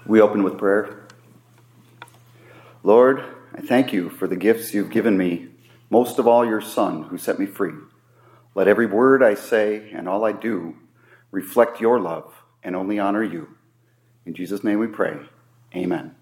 We open with prayer. Lord, I thank you for the gifts you've given me, most of all your Son who set me free. Let every word I say and all I do reflect your love and only honor you. In Jesus' name we pray. Amen.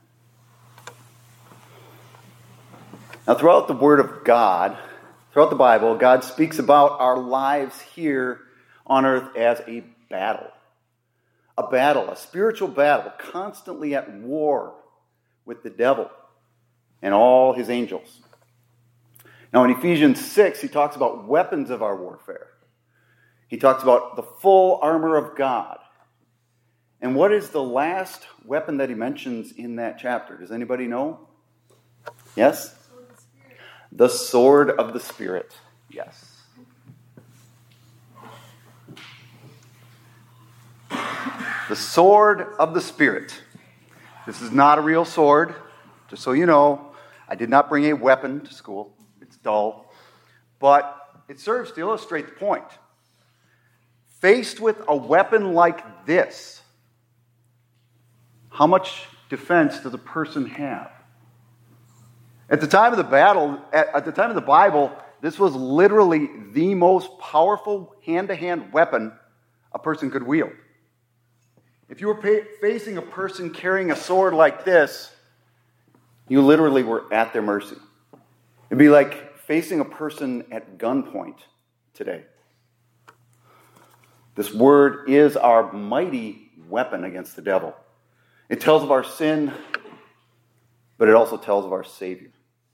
Now, throughout the Word of God, throughout the Bible, God speaks about our lives here on earth as a battle. A spiritual battle, constantly at war with the devil and all his angels. Now, in Ephesians 6, he talks about weapons of our warfare. He talks about the full armor of God. And what is the last weapon that he mentions in that chapter? Does anybody know? Yes? The sword of the Spirit. Yes. The sword of the Spirit. This is not a real sword. Just so you know, I did not bring a weapon to school. It's dull. But it serves to illustrate the point. Faced with a weapon like this, how much defense does a person have? At the time of the battle, at the time of the Bible, this was literally the most powerful hand-to-hand weapon a person could wield. If you were facing a person carrying a sword like this, you literally were at their mercy. It'd be like facing a person at gunpoint today. This word is our mighty weapon against the devil. It tells of our sin, but it also tells of our Savior.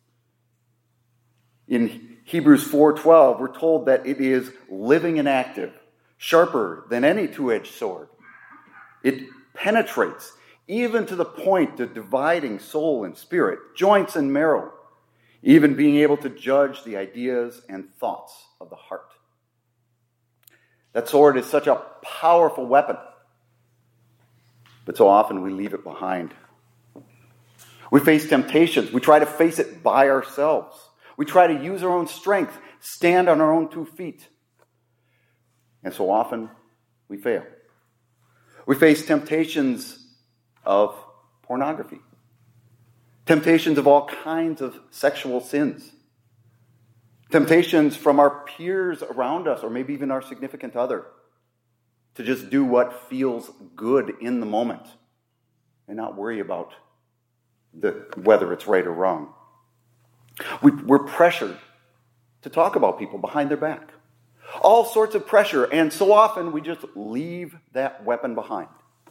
In Hebrews 4:12, we're told that it is living and active, sharper than any two-edged sword. It penetrates even to the point of dividing soul and spirit, joints and marrow, even being able to judge the ideas and thoughts of the heart. That sword is such a powerful weapon, but so often we leave it behind. We face temptations. We try to face it by ourselves. We try to use our own strength, stand on our own 2 feet. And so often we fail. We face temptations of pornography, temptations of all kinds of sexual sins, temptations from our peers around us, or maybe even our significant other, to just do what feels good in the moment and not worry about whether it's right or wrong. We're pressured to talk about people behind their back. All sorts of pressure, and so often we just leave that weapon behind.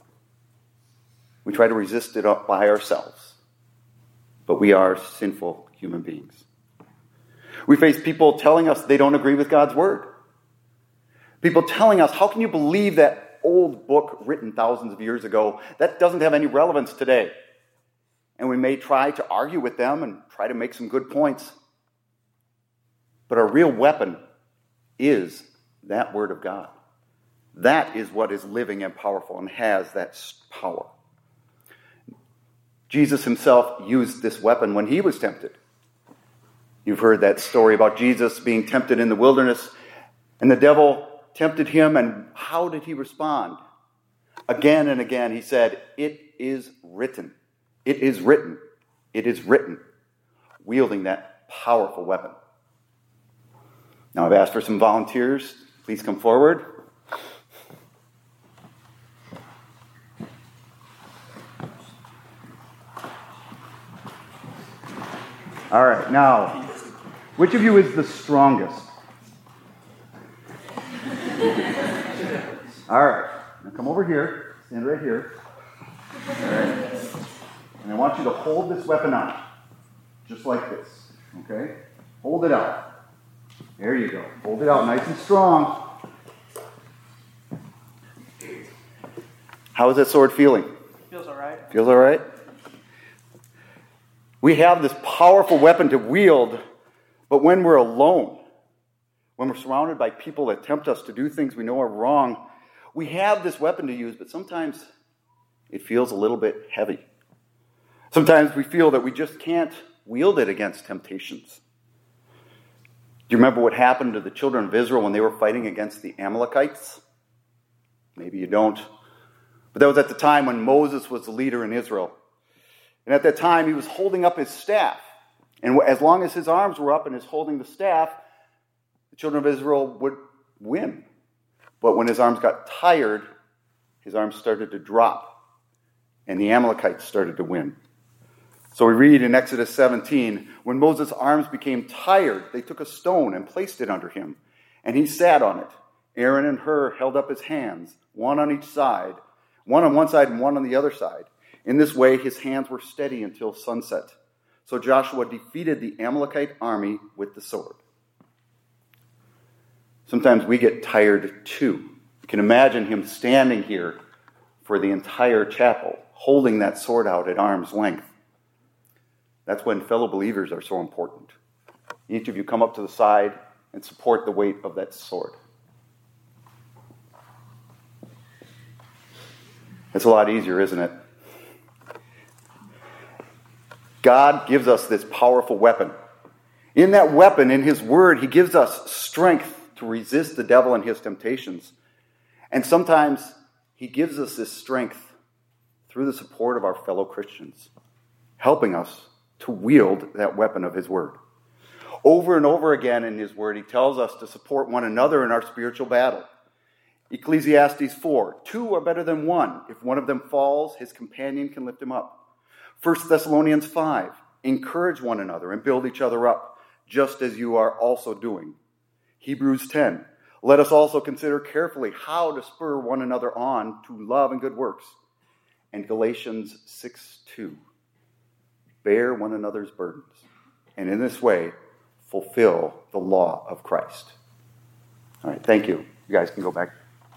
We try to resist it up by ourselves, but we are sinful human beings. We face people telling us they don't agree with God's word. People telling us, how can you believe that old book written thousands of years ago? That doesn't have any relevance today. And we may try to argue with them and try to make some good points. But our real weapon is that word of God. That is what is living and powerful and has that power. Jesus himself used this weapon when he was tempted. You've heard that story about Jesus being tempted in the wilderness, and the devil tempted him, and how did he respond? Again and again he said, "It is written. It is written. It is written," wielding that powerful weapon. Now I've asked for some volunteers. Please come forward. All right, now, which of you is the strongest? All right, now come over here. Stand right here. All right. And I want you to hold this weapon out, just like this, okay? Hold it out. There you go. Hold it out nice and strong. How is that sword feeling? Feels all right. Feels all right? We have this powerful weapon to wield, but when we're alone, when we're surrounded by people that tempt us to do things we know are wrong, we have this weapon to use, but sometimes it feels a little bit heavy. Sometimes we feel that we just can't wield it against temptations. Do you remember what happened to the children of Israel when they were fighting against the Amalekites? Maybe you don't. But that was at the time when Moses was the leader in Israel. And at that time, he was holding up his staff. And as long as his arms were up and he's holding the staff, the children of Israel would win. But when his arms got tired, his arms started to drop. And the Amalekites started to win. So we read in Exodus 17, when Moses' arms became tired, they took a stone and placed it under him. And he sat on it. Aaron and Hur held up his hands, one on each side, one on one side and one on the other side. In this way, his hands were steady until sunset. So Joshua defeated the Amalekite army with the sword. Sometimes we get tired too. You can imagine him standing here for the entire chapel, holding that sword out at arm's length. That's when fellow believers are so important. Each of you come up to the side and support the weight of that sword. It's a lot easier, isn't it? God gives us this powerful weapon. In that weapon, in his word, he gives us strength to resist the devil and his temptations. And sometimes he gives us this strength through the support of our fellow Christians, helping us to wield that weapon of his word. Over and over again in his word, he tells us to support one another in our spiritual battle. Ecclesiastes 4, 2 are better than one. If one of them falls, his companion can lift him up. 1 Thessalonians 5, encourage one another and build each other up, just as you are also doing. Hebrews 10, let us also consider carefully how to spur one another on to love and good works. And Galatians 6:2, bear one another's burdens, and in this way fulfill the law of Christ. All right, thank you. You guys can go back.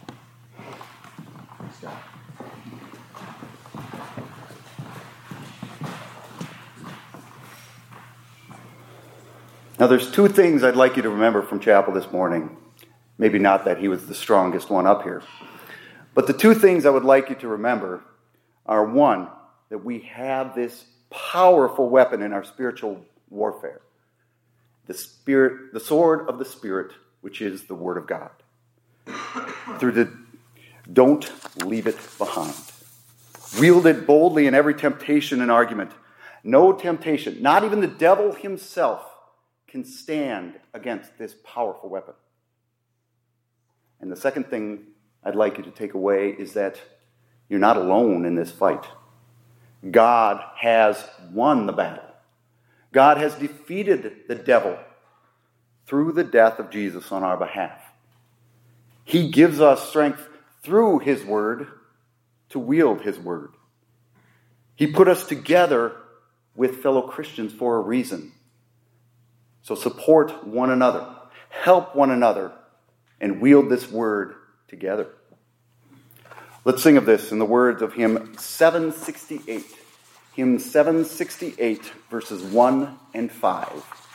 Now, there's two things I'd like you to remember from chapel this morning. Maybe not that he was the strongest one up here. But the two things I would like you to remember are, one, that we have this powerful weapon in our spiritual warfare. The sword of the Spirit, which is the Word of God. Don't leave it behind. Wield it boldly in every temptation and argument. No temptation, not even the devil himself, can stand against this powerful weapon. And the second thing I'd like you to take away is that you're not alone in this fight. God has won the battle. God has defeated the devil through the death of Jesus on our behalf. He gives us strength through his word to wield his word. He put us together with fellow Christians for a reason. So support one another, help one another, and wield this word together. Let's sing of this in the words of hymn 768. Hymn 768, verses 1 and 5.